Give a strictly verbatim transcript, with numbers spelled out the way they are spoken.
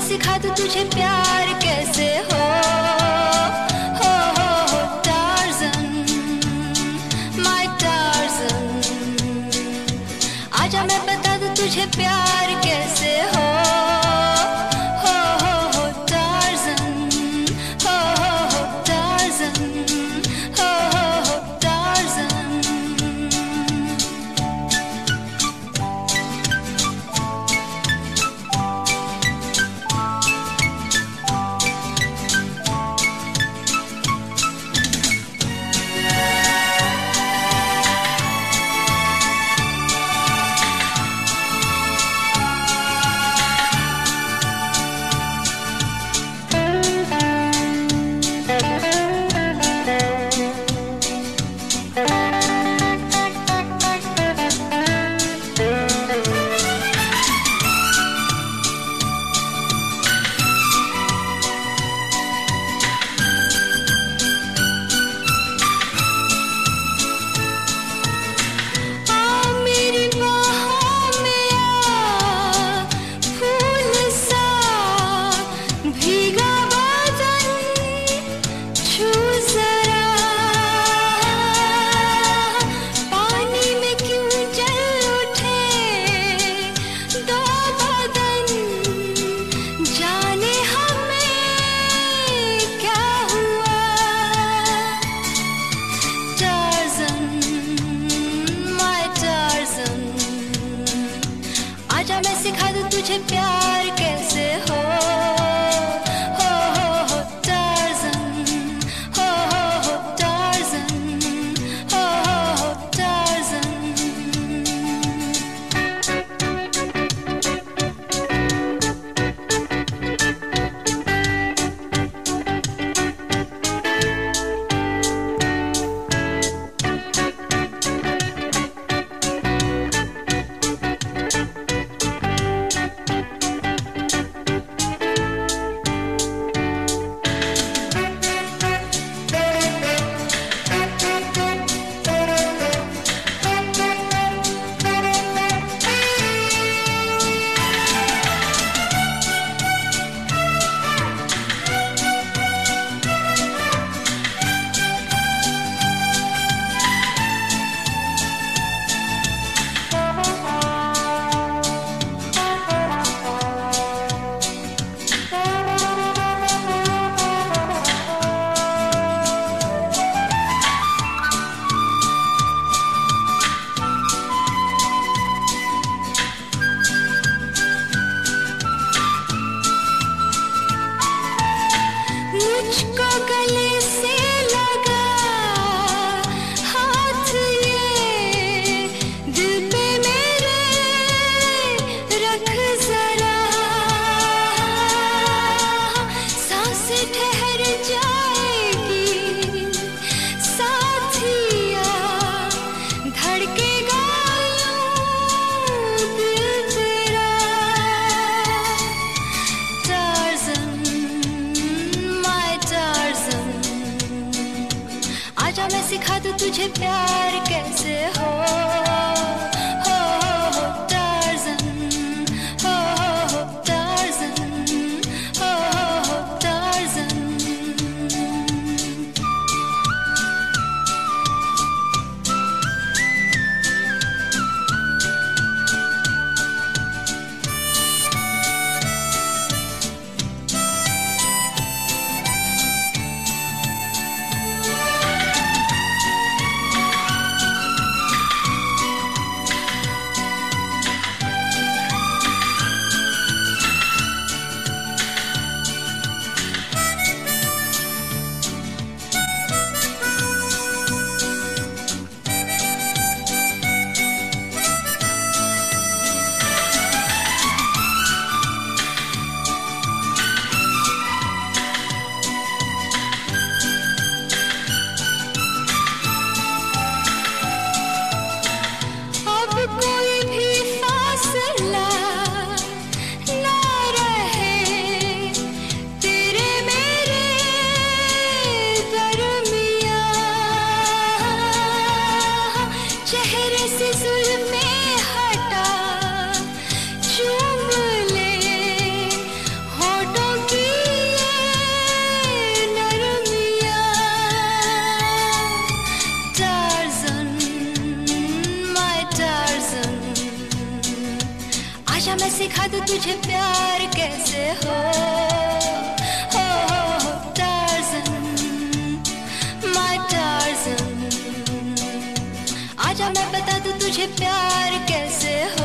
सिखा दूं तुझे प्यार कैसे हो, हो हो हो टार्ज़न, माय टार्ज़न। आजा मैं बता दूं तुझे प्यार कैसे हो, हो हो हो टार्ज़न, हो हो हो टार्ज़न, हो हो हो टार्ज़न। आजा मैं सिखा दूं तुझे प्यार कैसे हो, हो हो हो टार्ज़न, हो हो हो टार्ज़न, हो हो हो टार्ज़न। मुझको गले से लगा हाथ ये, दिल पे मेरे रख जरा, सांसें ठहर जाएगी साथिया, धड़केगा यूं दिल तेरा। टार्ज़न, आजा मैं सिखा दूं तुझे प्यार कैसे हो, हो हो हो टार्ज़न, हो हो हो टार्ज़न, हो हो हो टार्ज़न। तुझे प्यार कैसे हो, हो हो हो टार्ज़न, माय टार्ज़न। आजा मैं बता दूं तुझे प्यार कैसे हो।